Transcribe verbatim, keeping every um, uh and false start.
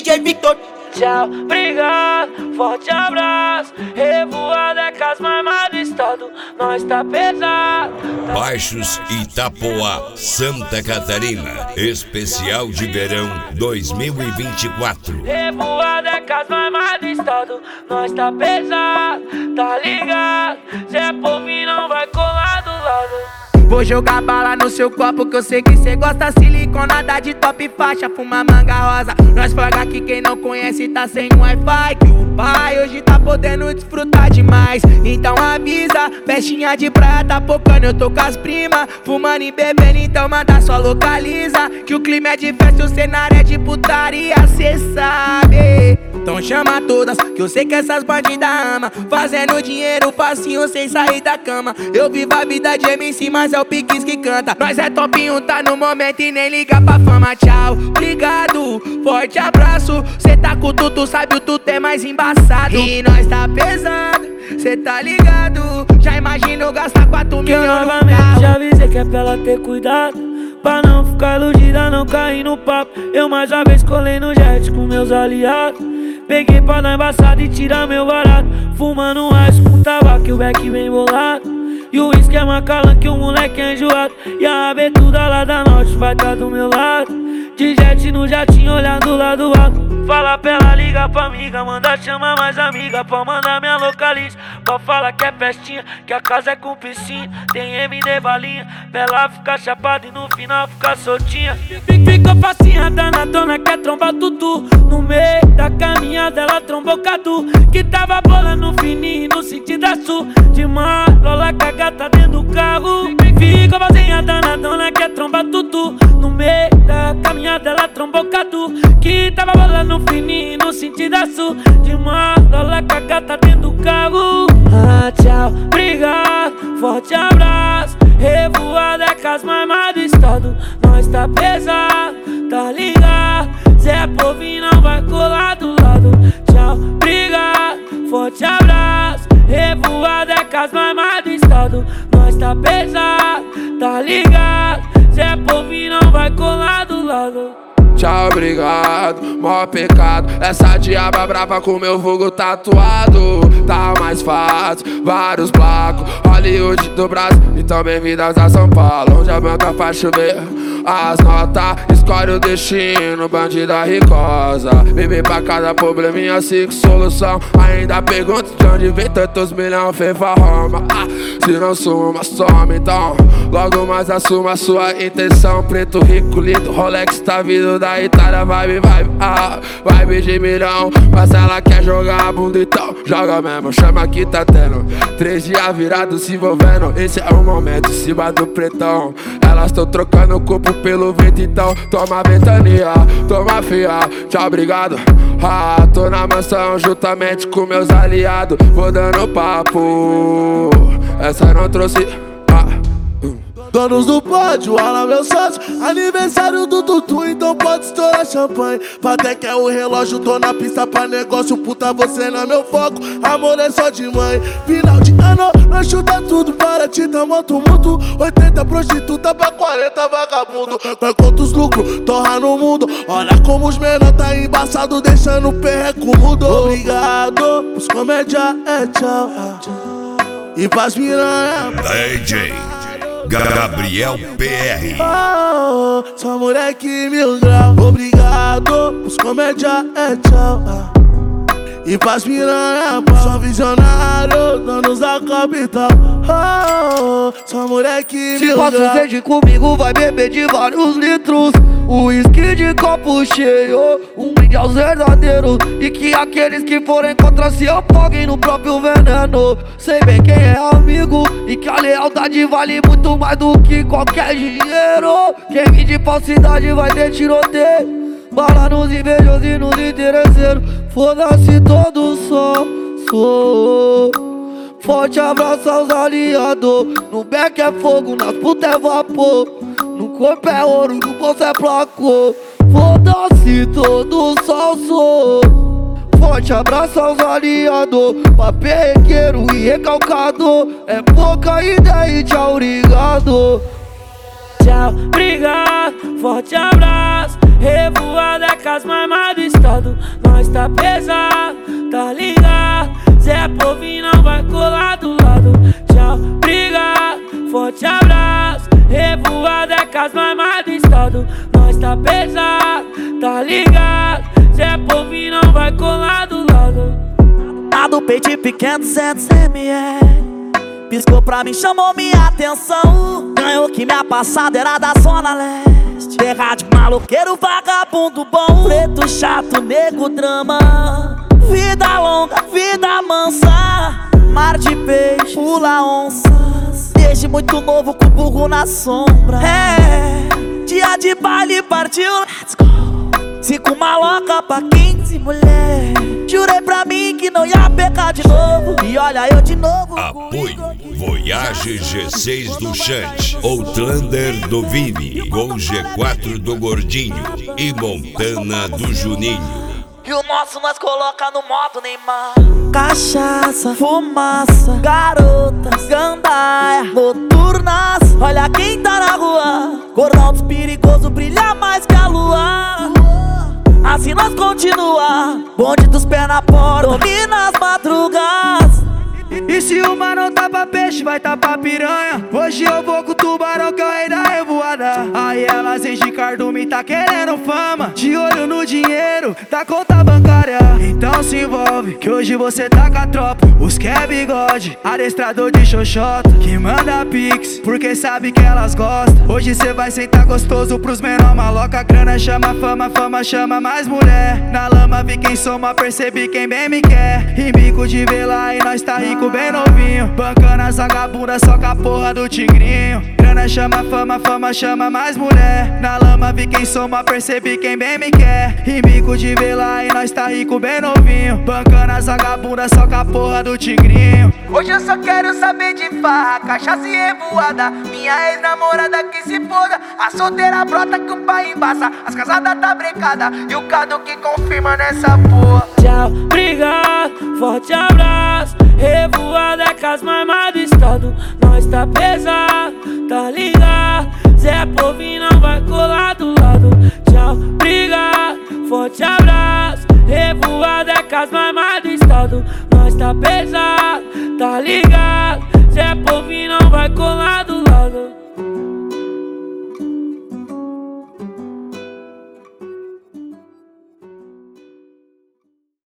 J Victor. Tchau, obrigado, forte abraço. Revoada é cas mais mais do estado, nós tá pesado. Baixos Itapoá, Santa Catarina. Especial de verão dois mil e vinte e quatro. Revoada é cas mais mais do estado, nós tá pesado, tá ligado? Zé Povinho não vai colar do lado. Vou jogar bala no seu copo que eu sei que cê gosta. Siliconada de top faixa, fuma manga rosa. Nós flagra que quem não conhece tá sem Wi-Fi. Que o pai hoje tá podendo desfrutar demais. Então avisa, festinha de praia tá pocando. Eu tô com as primas, fumando e bebendo, então manda só localiza. Que o clima é de festa, o cenário é de putaria, cê sabe. Então chama todas, que eu sei que essas bandidas ama. Fazendo dinheiro facinho sem sair da cama. Eu vivo a vida de M C, mas é o Piquis que canta. Nós é top um, tá no momento e nem liga pra fama. Tchau, obrigado, forte abraço. Cê tá com tudo, sabe o tudo é mais embaçado. E nós tá pesado, cê tá ligado. Já imagino gastar quatro Que eu milhões novamente já avisei que é pra ela ter cuidado, pra não ficar iludida, não cair no papo. Eu mais uma vez colei no jet com meus aliados. Peguei pra dar embaçado e tirar meu barato. Fumando um ice com tabaco e o beck bem bolado. E o uísque é Macallan que o moleque é enjoado. E a abertura lá da norte vai tá do meu lado. De jet no jatinho olhando lá do alto. Fala pra ela, liga pra amiga, manda chamar mais amiga. Pra mandar minha localiza, pra falar que é festinha, que a casa é com piscina. Tem M D balinha, pra ela ficar chapada e no final ficar soltinha. Ficou facinha danadona, quer trombar tudo. No meio da caminhada ela trombou Cadu, que tava bolando fininho no sentido da sul. De marola com a gata dentro do carro. Ficou facinha danadona, quer trombar tudo. No meio da caminhada ela trombou Cadu, que tava bolando fininho no sentido da sul. De marola com a gata dentro do carro. Ah, tchau, obrigado, forte abraço. Revoada é cas mais mais do estado, nós tá pesado, tá ligado? Zé Povinho não vai colar do lado. Tchau, obrigado, forte abraço. Revoada é cas mais mais do estado, nós tá pesado, tá ligado? Zé Povinho não vai colar do lado. Tchau, obrigado, maior pecado. Essa diaba brava com meu vulgo tatuado. Tá mais fácil, vários blacos. Hollywood do Brasil e também vidas a São Paulo, onde a banca faz chover as notas, escolhe o destino, bandida ricosa. Bebê pra cada probleminha, cinco solução. Ainda pergunto de onde vem tantos milhões, fefa Roma. Ah, se não suma, some então. Logo mais assuma sua intenção. Preto, rico, lindo, Rolex tá vindo da Itália. Vibe, vibe, ah, vibe de milhão. Mas ela quer jogar a bunda, então joga mesmo, chama que tá tendo. Três dias virados se envolvendo, esse é o momento, em cima do pretão. Elas tão trocando o corpo pelo vento, então toma ventania, toma fia, tchau, obrigado. Ah, tô na mansão juntamente com meus aliados. Vou dando papo, essa não trouxe. Donos do pódio, Alan meu sócio. Aniversário do Tutu, então pode estourar champanhe. Até que é o relógio, tô na pista pra negócio. Puta, você não é meu foco, amor é só de mãe. Final de ano, nós chuta tudo para ti, tamo tumulto. Oitenta prostituta pra quarenta vagabundo. Nós conta os lucros, torra no mundo. Olha como os menor tá embaçado, deixando o perreco mudo. Obrigado, os comédia é tchau. E pras miranha D J Gabriel P R. Oh, só moleque mil grau. Obrigado, os comédia é tchau. E pras miranha, só visionário, donos da capital. Oh, só moleque mil grau. Se passa sede comigo, vai beber de vários litros. Uísque de copo cheio, um brinde aos verdadeiros. E que aqueles que forem contra se afoguem no próprio veneno. Sei bem quem é amigo e que a lealdade vale muito mais do que qualquer dinheiro. Quem vive de falsidade vai ter tiroteio. Bala nos invejosos e nos interesseiros. Foda-se todo só, sou. Forte abraço aos aliados. No beck é fogo, nas putas é vapor. No corpo é ouro, no bolso é placo. Foda-se todo só sou. Forte abraço aos aliados. Paperrequeiro e recalcado. É pouca ideia e tchau, obrigado. Tchau, obrigado, forte abraço. revoada é com as marmas do estado. Nós tá pesado, tá ligado? Zé Povinho não vai colar do lado. Tchau, obrigado, forte abraço. Revoada é com as marmas do estado. Nós tá pesado, tá ligado? Zé Povinho não vai colar do lado. A do peito pequeno, duzentos mililitros. Piscou pra mim, chamou minha atenção. Ganhou que minha passada era da zona leste. Terra de maloqueiro, vagabundo bom. Preto, chato, nego, drama. Vida longa, vida mansa. Mar de peixe, pula onças. Desde muito novo com burro na sombra. É, dia de baile partiu. Let's go. Cinco maloca pra quinze mulher. Jurei pra mim que não ia pecar de novo. E olha eu de novo. Apoio Voyage G seis do Chante, Outlander do Vini, Gol G quatro do Gordinho e Montana do Juninho. E o nosso nós coloca no modo Neymar. Cachaça, fumaça, garotas, gandaia, noturnas. Olha quem tá na rua. Cordão dos perigosos brilha mais que a lua. Assim nós continua. Bonde dos pés na porta, domina as madrugas. E se o mar não tá pra peixe, vai tá pra piranha. Hoje eu vou com o tubarão que é o rei da revoada. Aí elas enchem cardume, tá querendo fama. De olho no dinheiro, da conta bancária. Então se envolve, que hoje você tá com a tropa. Os que é bigode, adestrador de xoxota, que manda pix, porque sabe que elas gostam. Hoje cê vai sentar gostoso pros menor maloca. Grana chama fama, fama chama mais mulher. Na lama vi quem soma, percebi quem bem me quer. E bico de vela e nós tá rico bem novinho. Bancando as vagabundas só com a porra do tigrinho. Grana chama fama, fama chama mais mulher. Na lama vi quem soma, percebi quem bem me quer. E bico de vela e nós tá rico bem novinho. Bancando as vagabundas só com a porra do tigrinho. Hoje eu só quero saber de farra, cachaça e revoada. Minha ex-namorada que se foda. A solteira brota que o pai embaça. As casadas tá brecada e o cado que confirma nessa porra. Tchau, obrigado, forte abraço. Revoada é com as marmas do estado. Nós tá pesado, tá ligado? Zé Povinho não vai colar do lado. Tchau, obrigado, forte abraço. Revoada é com as marmas do estado. Nós tá pesado, tá ligado? Zé Povinho não vai colar do lado.